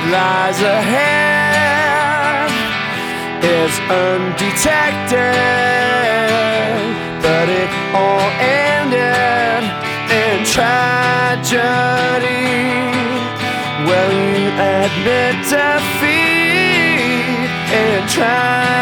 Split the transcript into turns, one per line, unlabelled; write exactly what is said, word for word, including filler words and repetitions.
lies ahead is undetected, but it all ended in tragedy. Well, you admit defeat in tragedy.